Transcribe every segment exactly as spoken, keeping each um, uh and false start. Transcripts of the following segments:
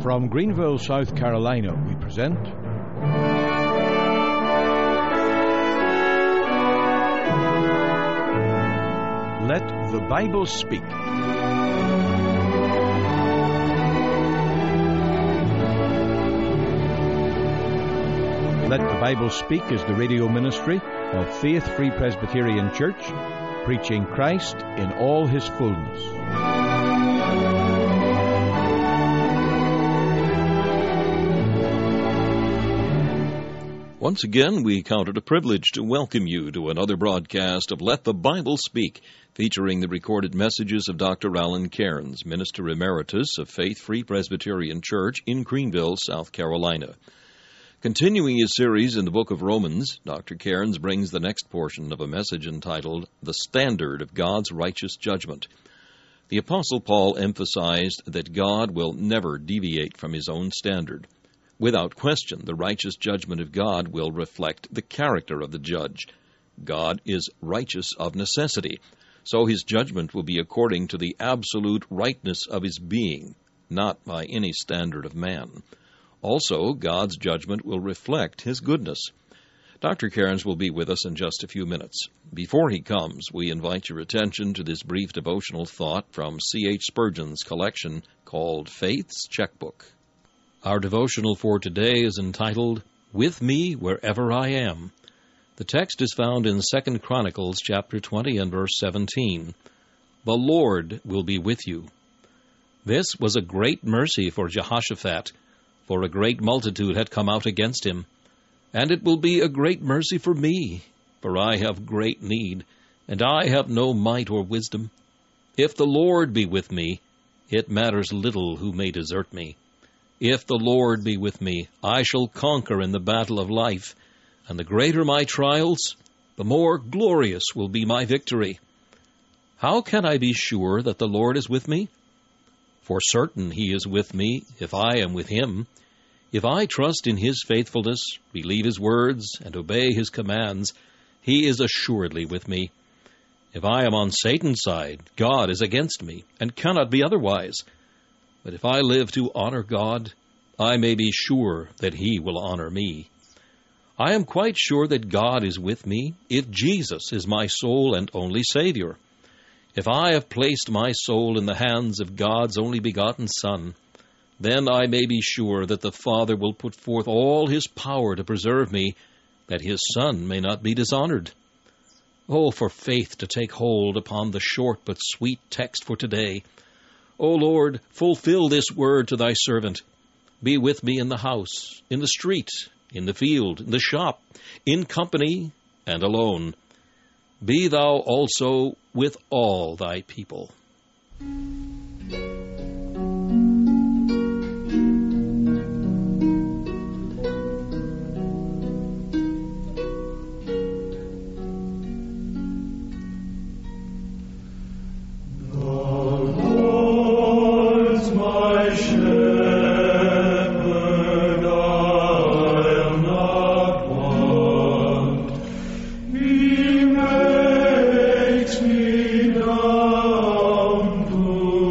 From Greenville, South Carolina, we present Let the Bible Speak. Let the Bible Speak is the radio ministry of Faith Free Presbyterian Church, preaching Christ in all his fullness. Once again, we count it a privilege to welcome you to another broadcast of Let the Bible Speak, featuring the recorded messages of Doctor Alan Cairns, Minister Emeritus of Faith Free Presbyterian Church in Greenville, South Carolina. Continuing his series in the book of Romans, Doctor Cairns brings the next portion of a message entitled, The Standard of God's Righteous Judgment. The Apostle Paul emphasized that God will never deviate from his own standard. Without question, the righteous judgment of God will reflect the character of the judge. God is righteous of necessity, so his judgment will be according to the absolute rightness of his being, not by any standard of man. Also, God's judgment will reflect his goodness. Doctor Cairns will be with us in just a few minutes. Before he comes, we invite your attention to this brief devotional thought from C H Spurgeon's collection called Faith's Checkbook. Our devotional for today is entitled, With Me Wherever I Am. The text is found in Second Chronicles chapter twenty and verse seventeen. The Lord will be with you. This was a great mercy for Jehoshaphat, for a great multitude had come out against him. And it will be a great mercy for me, for I have great need, and I have no might or wisdom. If the Lord be with me, it matters little who may desert me. If the Lord be with me, I shall conquer in the battle of life, and the greater my trials, the more glorious will be my victory. How can I be sure that the Lord is with me? For certain he is with me if I am with him. If I trust in his faithfulness, believe his words, and obey his commands, he is assuredly with me. If I am on Satan's side, God is against me, and cannot be otherwise. But if I live to honor God, I may be sure that he will honor me. I am quite sure that God is with me if Jesus is my sole and only Savior. If I have placed my soul in the hands of God's only begotten Son, then I may be sure that the Father will put forth all his power to preserve me, that his Son may not be dishonored. Oh, for faith to take hold upon the short but sweet text for today. O Lord, fulfill this word to thy servant. Be with me in the house, in the street, in the field, in the shop, in company and alone. Be thou also with all thy people. He makes me down to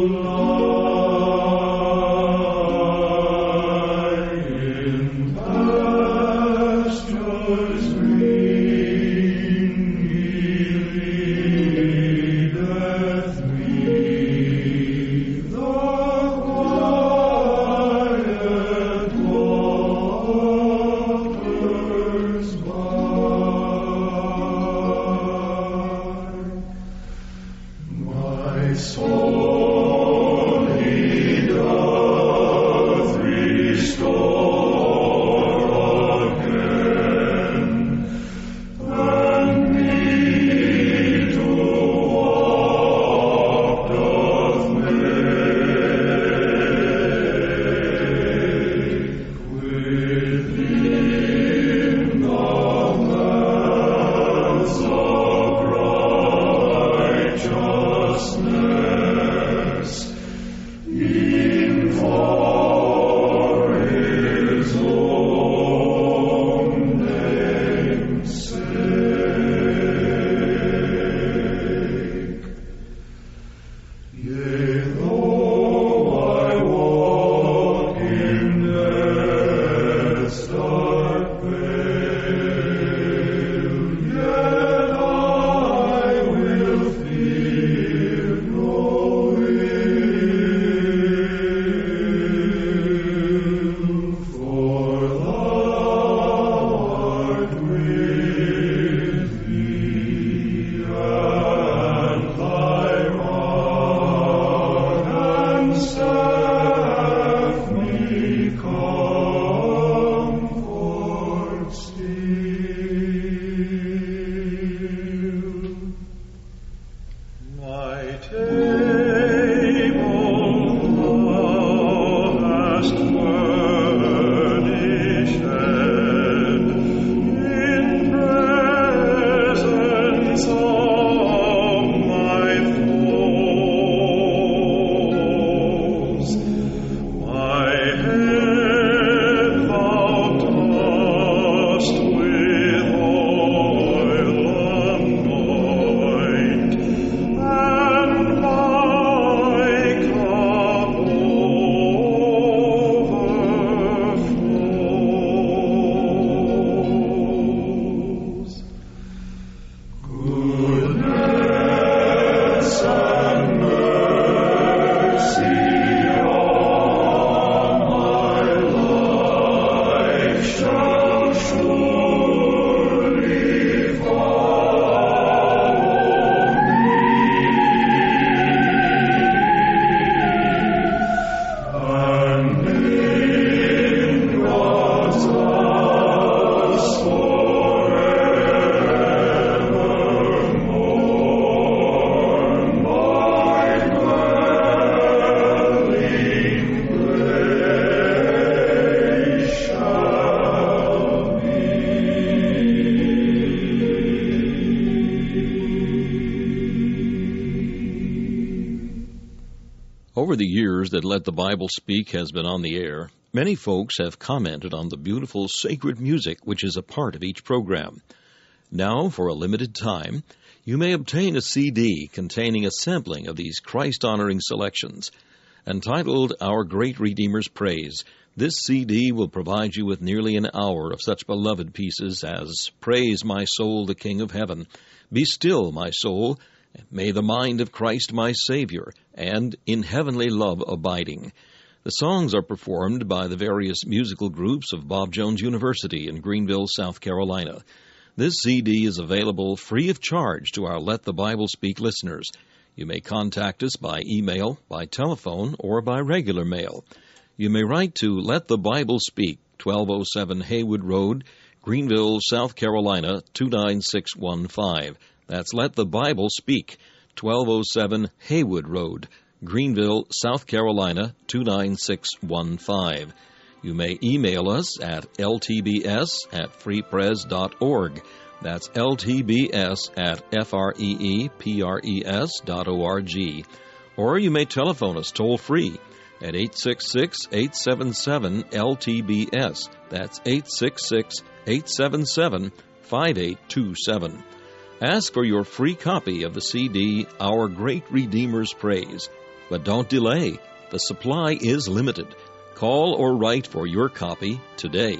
Over the years that Let the Bible Speak has been on the air, many folks have commented on the beautiful sacred music which is a part of each program. Now, for a limited time, you may obtain a C D containing a sampling of these Christ-honoring selections. Entitled Our Great Redeemer's Praise, this C D will provide you with nearly an hour of such beloved pieces as Praise My Soul, the King of Heaven, Be Still, My Soul, May the Mind of Christ My Savior, and In Heavenly Love Abiding. The songs are performed by the various musical groups of Bob Jones University in Greenville, South Carolina. This C D is available free of charge to our Let the Bible Speak listeners. You may contact us by email, by telephone, or by regular mail. You may write to Let the Bible Speak, twelve oh seven Haywood Road, Greenville, South Carolina, two nine six one five. That's Let the Bible Speak, twelve oh seven Haywood Road, Greenville, South Carolina, two nine six one five. You may email us at l t b s at free pres dot org. That's l t b s at freepres dot org. Or you may telephone us toll-free at eight six six, eight seven seven, L T B S. That's eight six six, eight seven seven, five eight two seven. Ask for your free copy of the C D, Our Great Redeemer's Praise. But don't delay. The supply is limited. Call or write for your copy today.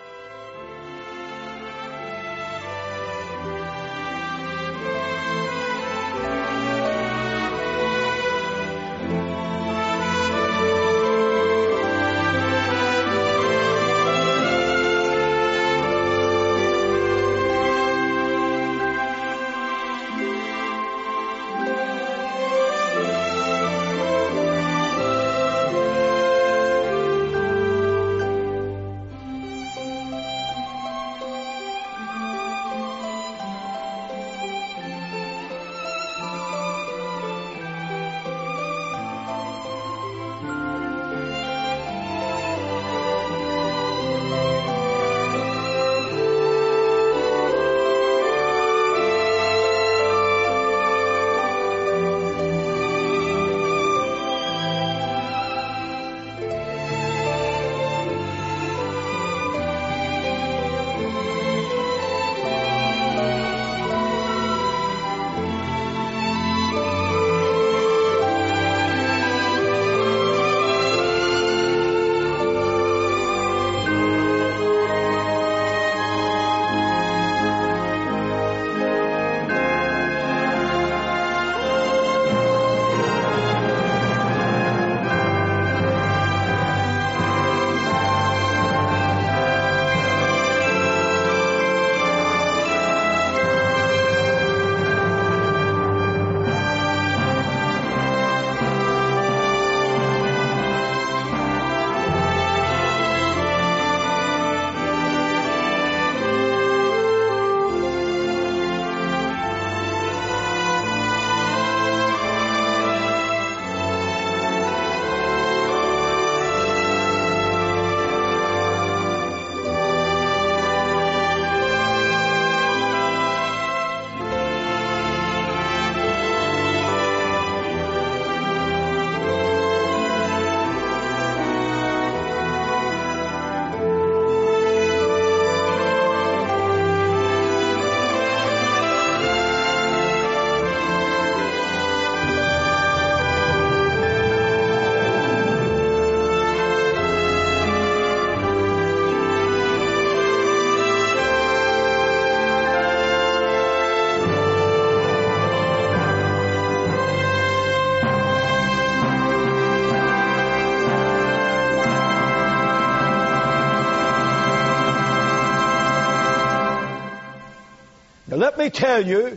Let me tell you,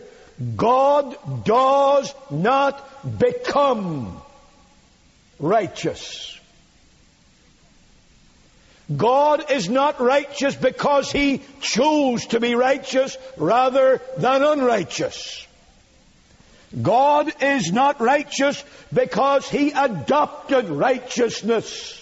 God does not become righteous. God is not righteous because He chose to be righteous rather than unrighteous. God is not righteous because He adopted righteousness.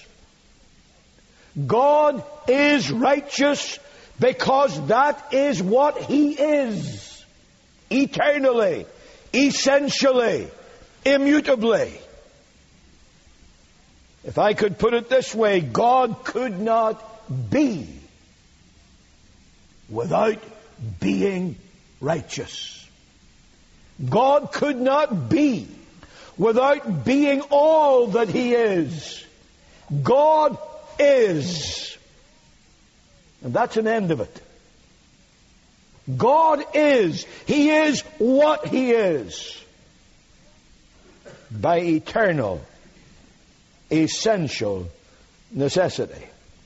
God is righteous because that is what He is, eternally, essentially, immutably. If I could put it this way, God could not be without being righteous. God could not be without being all that He is. God is. And that's an end of it. God is. He is what He is. By eternal, essential necessity.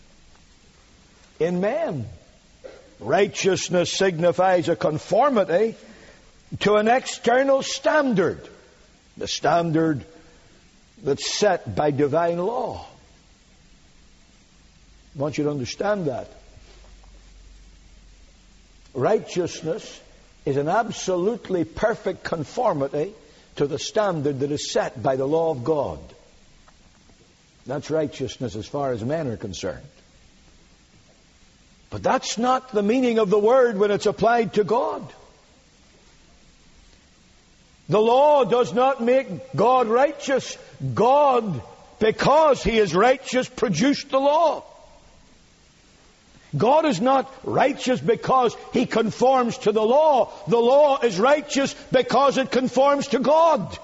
In man, righteousness signifies a conformity to an external standard. The standard that's set by divine law. I want you to understand that. Righteousness is an absolutely perfect conformity to the standard that is set by the law of God. That's righteousness as far as men are concerned. But that's not the meaning of the word when it's applied to God. The law does not make God righteous. God, because He is righteous, produced the law. God is not righteous because He conforms to the law. The law is righteous because it conforms to God.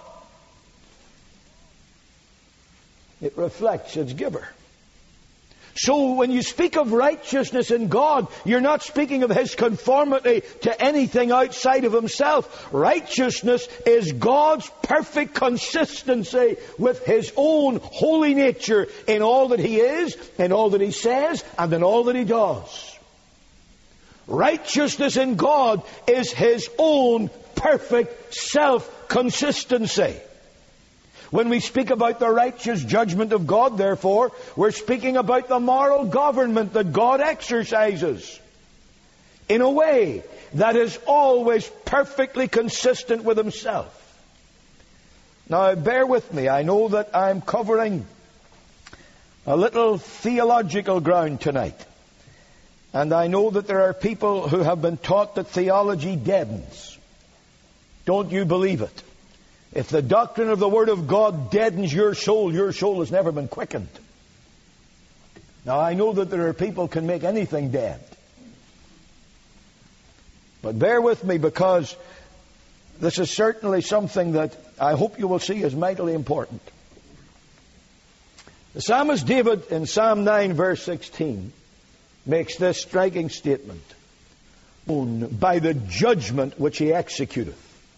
It reflects its giver. So when you speak of righteousness in God, you're not speaking of His conformity to anything outside of Himself. Righteousness is God's perfect consistency with His own holy nature in all that He is, in all that He says, and in all that He does. Righteousness in God is His own perfect self-consistency. When we speak about the righteous judgment of God, therefore, we're speaking about the moral government that God exercises in a way that is always perfectly consistent with Himself. Now, bear with me. I know that I'm covering a little theological ground tonight. And I know that there are people who have been taught that theology deadens. Don't you believe it? If the doctrine of the Word of God deadens your soul, your soul has never been quickened. Now, I know that there are people who can make anything dead. But bear with me, because this is certainly something that I hope you will see as mightily important. The psalmist David in Psalm nine verse sixteen makes this striking statement. By the judgment which He executeth.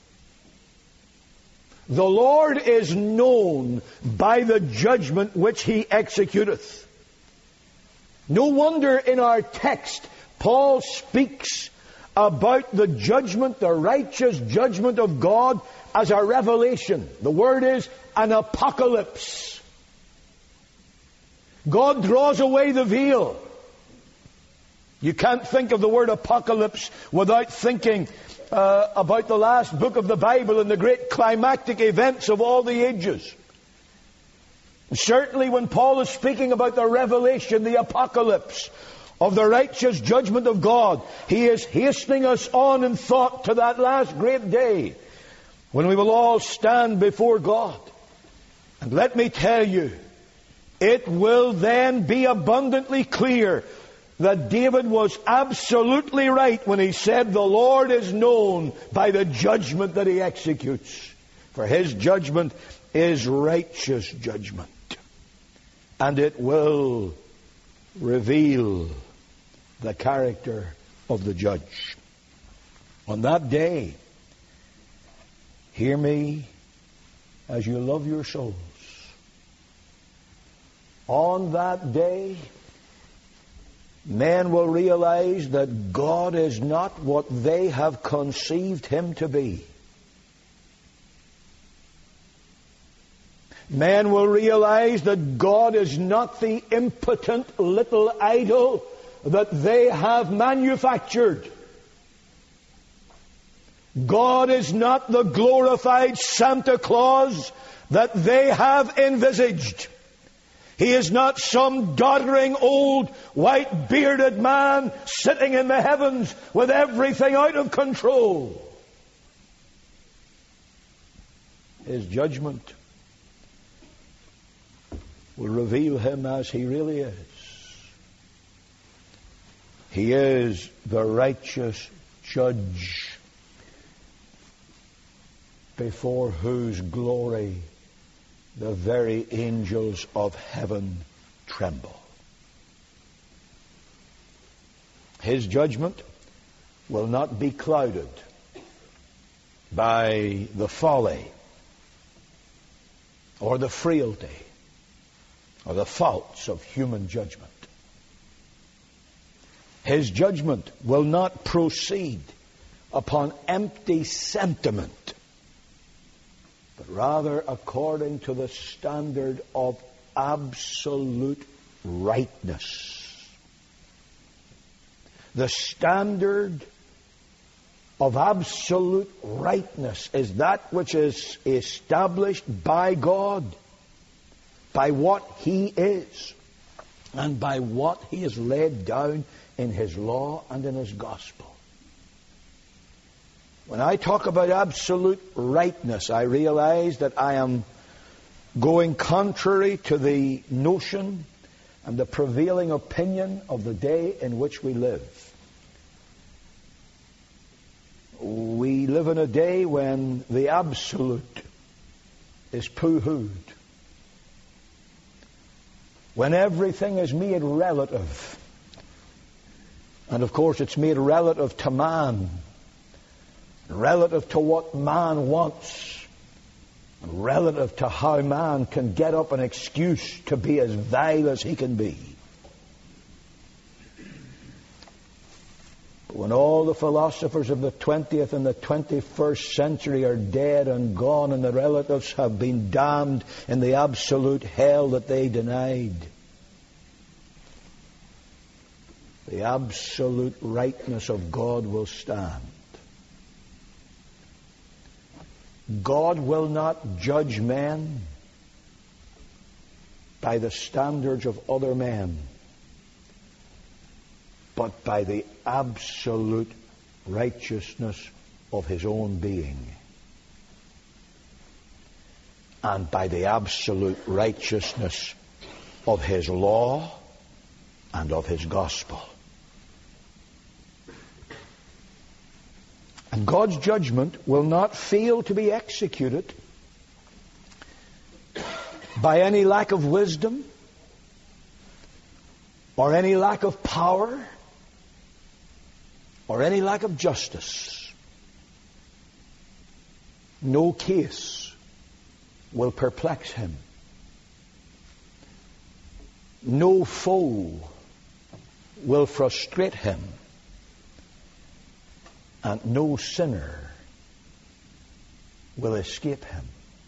The Lord is known by the judgment which He executeth. No wonder in our text Paul speaks about the judgment, the righteous judgment of God as a revelation. The word is an apocalypse. God draws away the veil. You can't think of the word apocalypse without thinking uh, about the last book of the Bible and the great climactic events of all the ages. Certainly when Paul is speaking about the revelation, the apocalypse of the righteous judgment of God, he is hastening us on in thought to that last great day when we will all stand before God. And let me tell you, it will then be abundantly clear that David was absolutely right when he said the Lord is known by the judgment that He executes. For His judgment is righteous judgment. And it will reveal the character of the judge. On that day, hear me as you love your souls. On that day, men will realize that God is not what they have conceived Him to be. Men will realize that God is not the impotent little idol that they have manufactured. God is not the glorified Santa Claus that they have envisaged. He is not some doddering old white-bearded man sitting in the heavens with everything out of control. His judgment will reveal him as he really is. He is the righteous judge before whose glory the very angels of heaven tremble. His judgment will not be clouded by the folly or the frailty or the faults of human judgment. His judgment will not proceed upon empty sentiment, but rather according to the standard of absolute rightness. The standard of absolute rightness is that which is established by God, by what He is, and by what He has laid down in His law and in His gospel. When I talk about absolute rightness, I realize that I am going contrary to the notion and the prevailing opinion of the day in which we live. We live in a day when the absolute is pooh-hooed, when everything is made relative. And of course it's made relative to man, relative to what man wants, and relative to how man can get up an excuse to be as vile as he can be. But when all the philosophers of the twentieth and the twenty-first century are dead and gone, and the relatives have been damned in the absolute hell that they denied, the absolute rightness of God will stand. God will not judge men by the standards of other men, but by the absolute righteousness of His own being, and by the absolute righteousness of His law and of His gospel. And God's judgment will not fail to be executed by any lack of wisdom or any lack of power or any lack of justice. No case will perplex Him. No foe will frustrate Him. And no sinner will escape Him.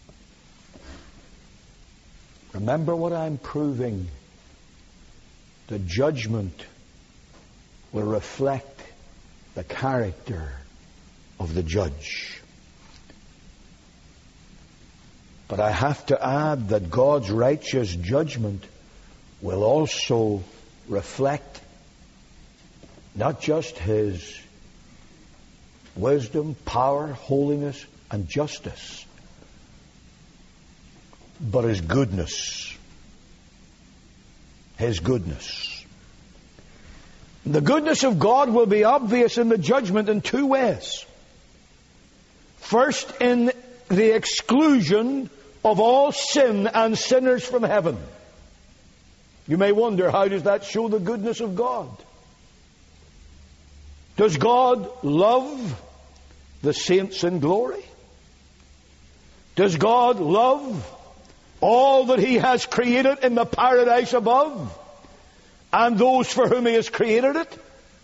Remember what I'm proving. The judgment will reflect the character of the judge. But I have to add that God's righteous judgment will also reflect not just His wisdom, power, holiness, and justice, but His goodness. His goodness. The goodness of God will be obvious in the judgment in two ways. First, in the exclusion of all sin and sinners from heaven. You may wonder, how does that show the goodness of God? Does God love the saints in glory? Does God love all that He has created in the paradise above and those for whom He has created it?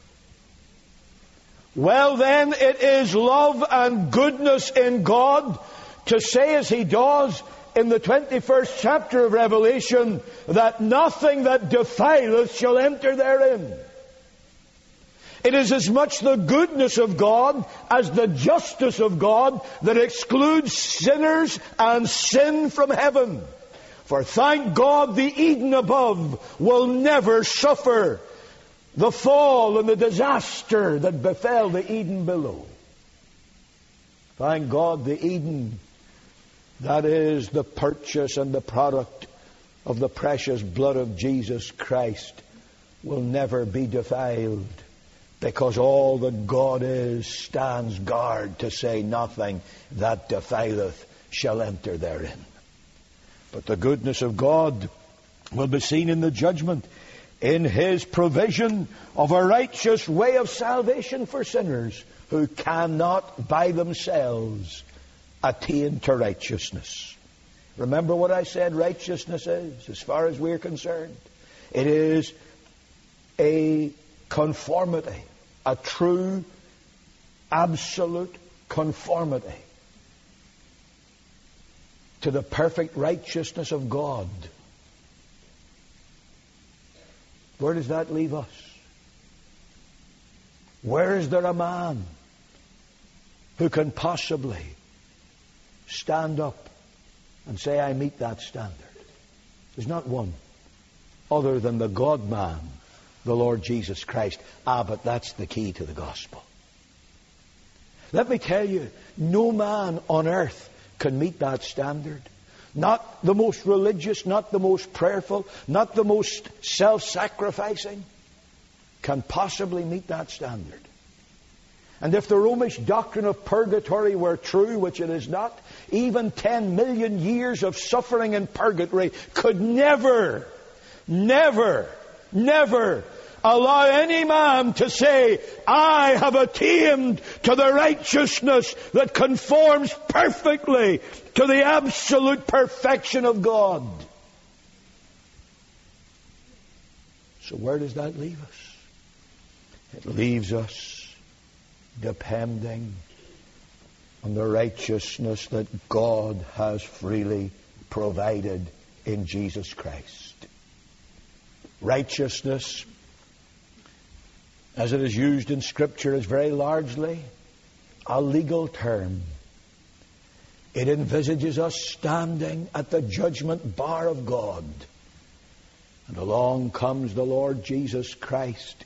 Well then, it is love and goodness in God to say, as He does in the twenty-first chapter of Revelation, that nothing that defileth shall enter therein. It is as much the goodness of God as the justice of God that excludes sinners and sin from heaven. For thank God the Eden above will never suffer the fall and the disaster that befell the Eden below. Thank God the Eden, that is the purchase and the product of the precious blood of Jesus Christ will never be defiled, because all that God is stands guard to say nothing that defileth shall enter therein. But the goodness of God will be seen in the judgment, in His provision of a righteous way of salvation for sinners who cannot by themselves attain to righteousness. Remember what I said righteousness is, as far as we're concerned. It is a conformity, a true, absolute conformity to the perfect righteousness of God. Where does that leave us? Where is there a man who can possibly stand up and say, I meet that standard? There's not one, other than the God-man, the Lord Jesus Christ. Ah, but that's the key to the gospel. Let me tell you, no man on earth can meet that standard. Not the most religious, not the most prayerful, not the most self-sacrificing can possibly meet that standard. And if the Romish doctrine of purgatory were true, which it is not, even ten million years of suffering in purgatory could never, never, never allow any man to say, I have attained to the righteousness that conforms perfectly to the absolute perfection of God. So where does that leave us? It leaves us depending on the righteousness that God has freely provided in Jesus Christ. Righteousness, as it is used in Scripture, is very largely a legal term. It envisages us standing at the judgment bar of God. And along comes the Lord Jesus Christ,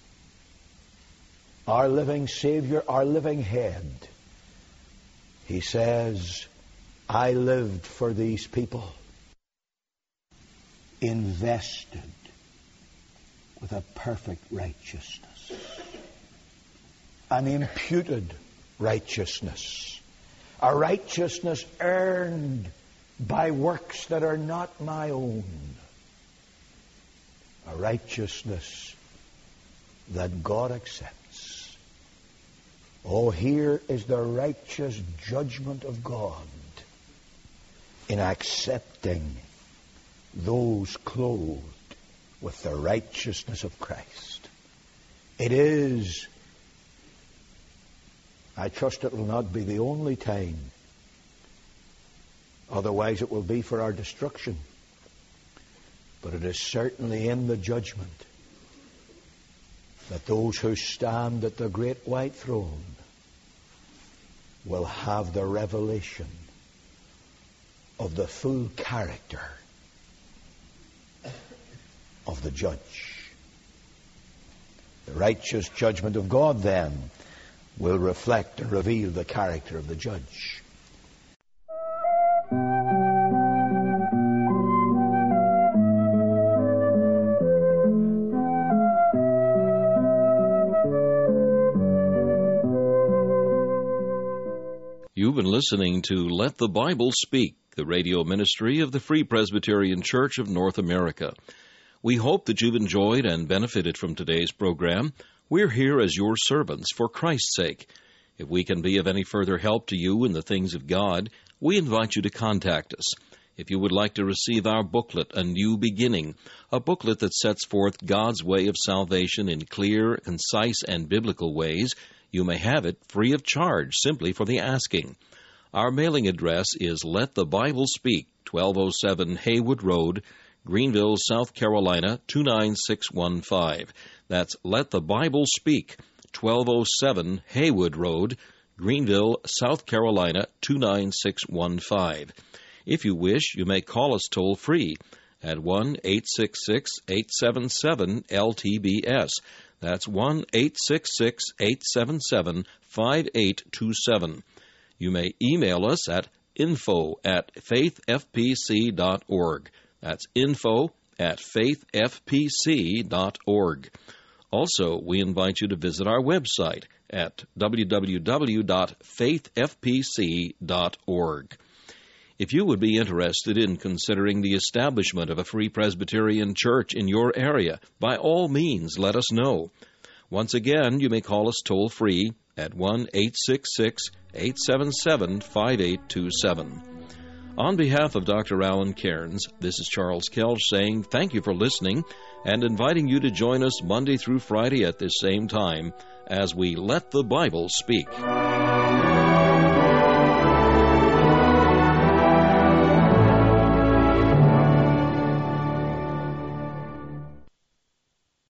our living Savior, our living Head. He says, I lived for these people, invested with a perfect righteousness, an imputed righteousness, a righteousness earned by works that are not my own, a righteousness that God accepts. Oh, here is the righteous judgment of God in accepting those clothed with the righteousness of Christ. It is, I trust it will not be the only time, otherwise it will be for our destruction, but it is certainly in the judgment that those who stand at the great white throne will have the revelation of the full character of the judge. The righteous judgment of God, then, will reflect and reveal the character of the judge. You've been listening to Let the Bible Speak, the radio ministry of the Free Presbyterian Church of North America. We hope that you've enjoyed and benefited from today's program. We're here as your servants for Christ's sake. If we can be of any further help to you in the things of God, we invite you to contact us. If you would like to receive our booklet, A New Beginning, a booklet that sets forth God's way of salvation in clear, concise, and biblical ways, you may have it free of charge, simply for the asking. Our mailing address is Let the Bible Speak, twelve oh seven Haywood Road, Greenville, South Carolina, two nine six one five. That's Let the Bible Speak, twelve oh seven Haywood Road, Greenville, South Carolina, two nine six one five. If you wish, you may call us toll-free at one eight six six, eight seven seven, L T B S. That's one eight six six, eight seven seven, five eight two seven. You may email us at info at faith f p c dot org. That's info at faith f p c dot org. Also, we invite you to visit our website at w w w dot faith f p c dot org. If you would be interested in considering the establishment of a Free Presbyterian Church in your area, by all means, let us know. Once again, you may call us toll-free at one eight six six, eight seven seven, five eight two seven. On behalf of Doctor Alan Cairns, this is Charles Kelch saying thank you for listening and inviting you to join us Monday through Friday at this same time as we Let the Bible Speak.